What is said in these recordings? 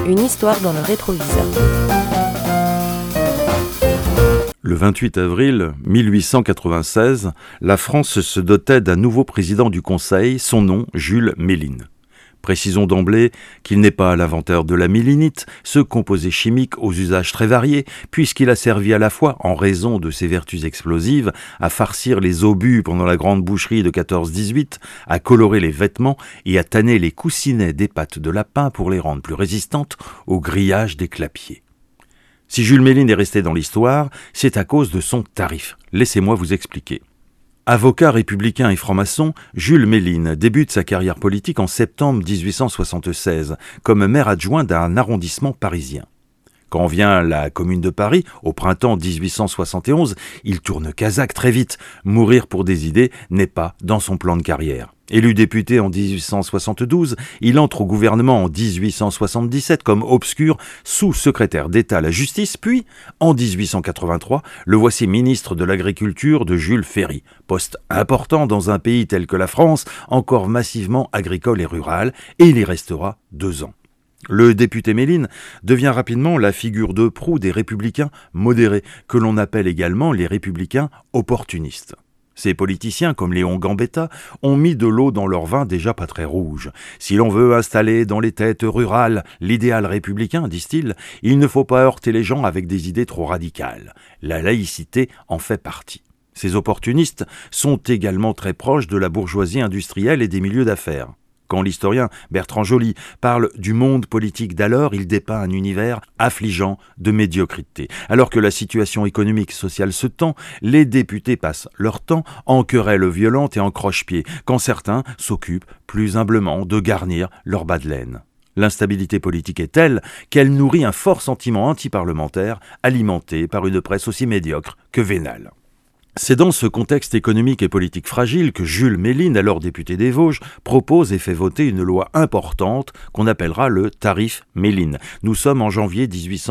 Une histoire dans le rétroviseur. Le 28 avril 1896, la France se dotait d'un nouveau président du Conseil, son nom Jules Méline. Précisons d'emblée qu'il n'est pas l'inventeur de la mélinite, ce composé chimique aux usages très variés, puisqu'il a servi à la fois, en raison de ses vertus explosives, à farcir les obus pendant la grande boucherie de 14-18, à colorer les vêtements et à tanner les coussinets des pattes de lapin pour les rendre plus résistantes au grillage des clapiers. Si Jules Méline est resté dans l'histoire, c'est à cause de son tarif. Laissez-moi vous expliquer. Avocat républicain et franc-maçon, Jules Méline débute sa carrière politique en septembre 1876 comme maire adjoint d'un arrondissement parisien. Quand vient la Commune de Paris, au printemps 1871, il tourne Casaque très vite. Mourir pour des idées n'est pas dans son plan de carrière. Élu député en 1872, il entre au gouvernement en 1877 comme obscur sous-secrétaire d'État à la justice, puis, en 1883, le voici ministre de l'Agriculture de Jules Ferry, poste important dans un pays tel que la France, encore massivement agricole et rural, et il y restera 2 ans. Le député Méline devient rapidement la figure de proue des républicains modérés, que l'on appelle également les républicains opportunistes. Ces politiciens, comme Léon Gambetta, ont mis de l'eau dans leur vin déjà pas très rouge. Si l'on veut installer dans les têtes rurales l'idéal républicain, disent-ils, il ne faut pas heurter les gens avec des idées trop radicales. La laïcité en fait partie. Ces opportunistes sont également très proches de la bourgeoisie industrielle et des milieux d'affaires. Quand l'historien Bertrand Joly parle du monde politique d'alors, il dépeint un univers affligeant de médiocrité. Alors que la situation économique et sociale se tend, les députés passent leur temps en querelles violentes et en croche-pied, quand certains s'occupent plus humblement de garnir leur bas de laine. L'instabilité politique est telle qu'elle nourrit un fort sentiment anti-parlementaire, alimenté par une presse aussi médiocre que vénale. C'est dans ce contexte économique et politique fragile que Jules Méline, alors député des Vosges, propose et fait voter une loi importante qu'on appellera le tarif Méline. Nous sommes en janvier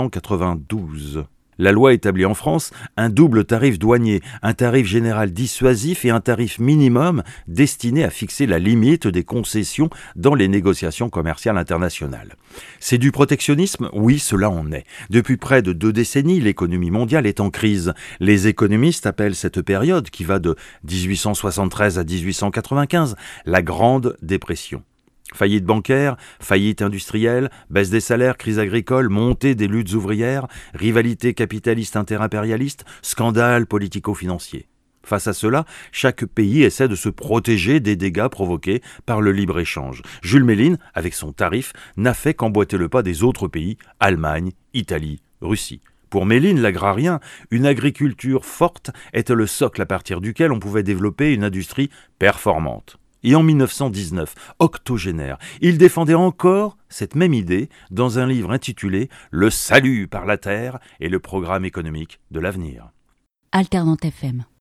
1892. La loi établit en France un double tarif douanier, un tarif général dissuasif et un tarif minimum destiné à fixer la limite des concessions dans les négociations commerciales internationales. C'est du protectionnisme ? Oui, cela en est. Depuis près de 2 décennies, l'économie mondiale est en crise. Les économistes appellent cette période, qui va de 1873 à 1895, la Grande Dépression. Faillite bancaire, faillite industrielle, baisse des salaires, crise agricole, montée des luttes ouvrières, rivalité capitaliste interimpérialiste, scandale politico-financier. Face à cela, chaque pays essaie de se protéger des dégâts provoqués par le libre-échange. Jules Méline, avec son tarif, n'a fait qu'emboîter le pas des autres pays, Allemagne, Italie, Russie. Pour Méline, l'agrarien, une agriculture forte était le socle à partir duquel on pouvait développer une industrie performante. Et en 1919, octogénaire, il défendait encore cette même idée dans un livre intitulé « Le salut par la terre et le programme économique de l'avenir ». Alternante FM.